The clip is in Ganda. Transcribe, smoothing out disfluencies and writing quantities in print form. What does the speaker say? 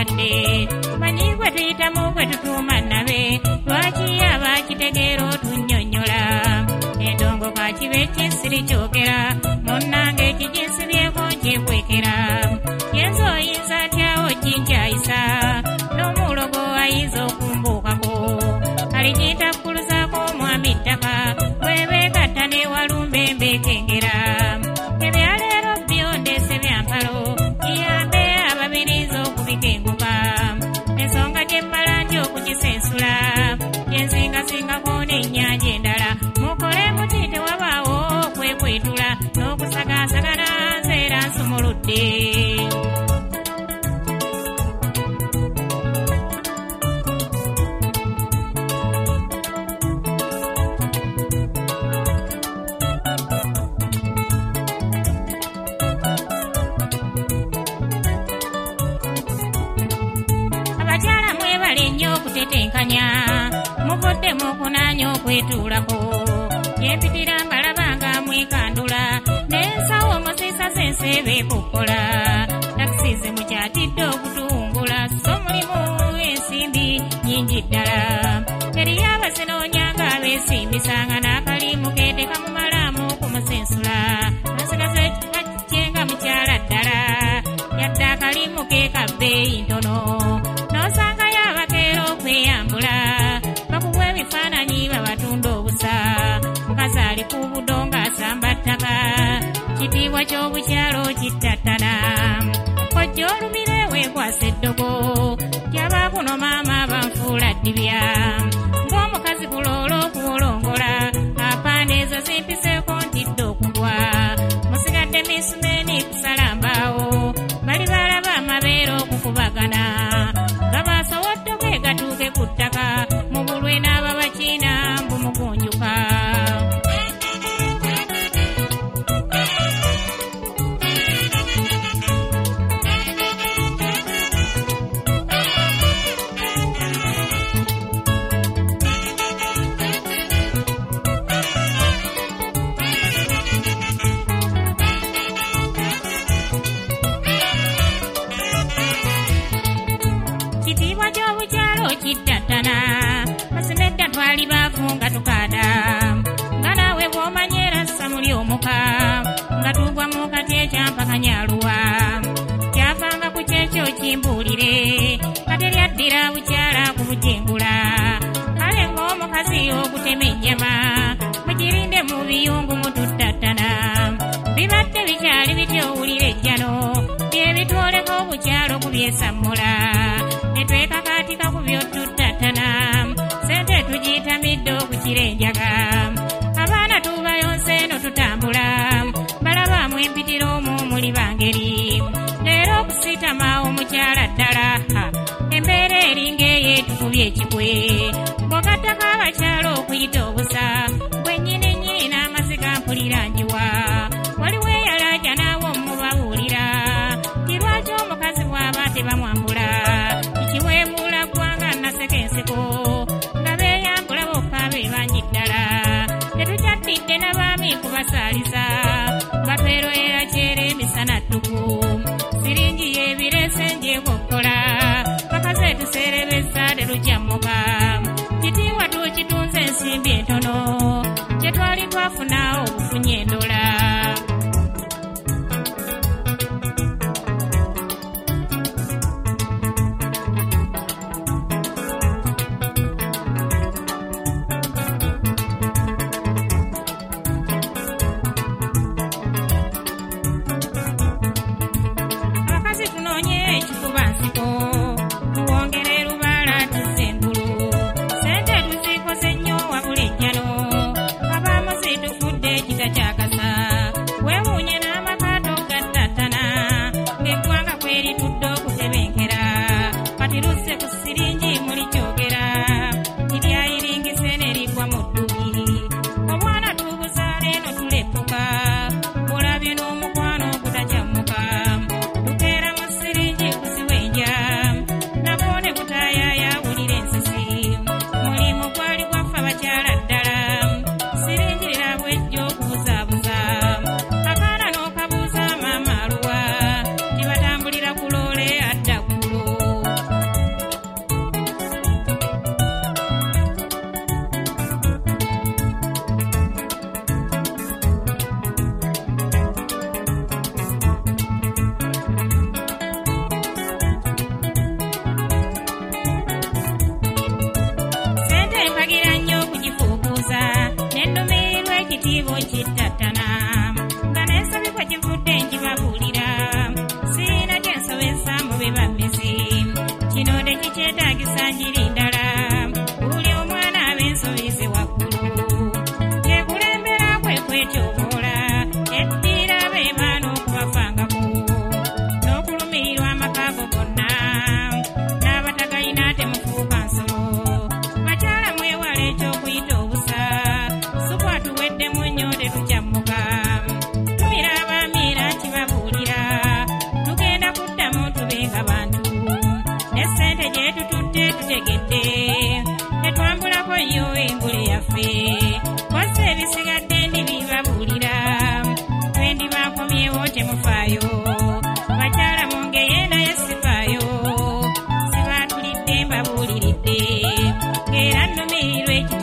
mulwadde manyi gwe tuyitamu gwe tutuuma nabe lwaki abakitegeera otunnyonnyola endongo kakibe ekisiri kyogera munnange ekiginsibyeko nkyekwekera yenza oyinza atyawo jinjayisa n'omulogo ayinza okumbuukako alikintakkuluzaako omwami ttaka bwebeegatta ne walumbe mbekengera ebyaleero byondese byampalo kiyambe ababiriza okubikenguka ensonga gye mmala nti okugisensula yenzingasingako n'ennyanja endala mukole muti tewabaawo okwekwetula n'okusagaasagana nzeera nsumuludde okutetenkanya muvudde mukunaanya okwetuulako yempitira mbalabanga mwekandula n'ensawo musisa zenseebe kukola takisize mukyatidde okutungula so mulimu ensimbi nyingi ddala eriyo abazinoonya beesimbisanga n'akalimu keete kamumalamu okumusensula nasigaze bakyenga mukyala ddala yadde akalimu ke kabbeeyi ntono n'osangayo abakeera okweyambula bakubwa ebifaananyi babatunda obusa mukazi ali ku buddo ng'asamba ttaka kitiibwa ky'obukyalo kittattana kojja olumire weekwasa eddogo tyabaakuno maama banfuula ddibya ng'omukazi kuloola okuwolongola apaana ezo zimpiseeko ntidde okugwa musigadde misumeni kusala mbaawo bali balaba amabeere okukubagana nga basobodde okwegatuuke ku ttaka mu bulwe n'ababakiina mbumugunjuka kittatana masinedda twali baavu nga tukaada nga naawe bw'omanyera samuli omuka nga tugwa mu kati ekyampakanyaluwa kyafanga ku kyekyo kimbuulire kati lyaddira bukyala ku bujengula kale ng'omukazi okutema ennyama mugirinde mu biyungu mututtatana bibadde bikyali bityo owulira ejjano byebitwoleko obukyalo kubyesammula netwekakaatika ku byotuttatana sente tugiyitamidde okukira enjaga abaana tubayonse eno tutambula balabamu empitira omwo muli bangeri leero okusitama omukyala ddala embeera eringa eyeetukubye ekikwe bw'ogattako abakyala okuyita obusa gwennyini nnyini n'amaziga mpulira njiwa waliwo eyalaja naawe omubabuulira kirwaki omukazi bw'aba tebamwambula kiweemuula ggwanga naseka enseko nga beeyambula bokka be bangi ddala tetukyattidde n'abaami kubasaaliza batweroyera kyera emisana ttuku siringi yeebireese njeekokkola bakaze tuseerebeza terujammuka kitiibwa tukitunze ensimbi entono kye twali twafuna obufunye endola bamulidde kosa ebisigadde ndibibabuulira twendi bakomyewo temufaayo bakyala mungeye naye sifaayo sibaatulidde mbabuuliridde ng'era nnumirirwa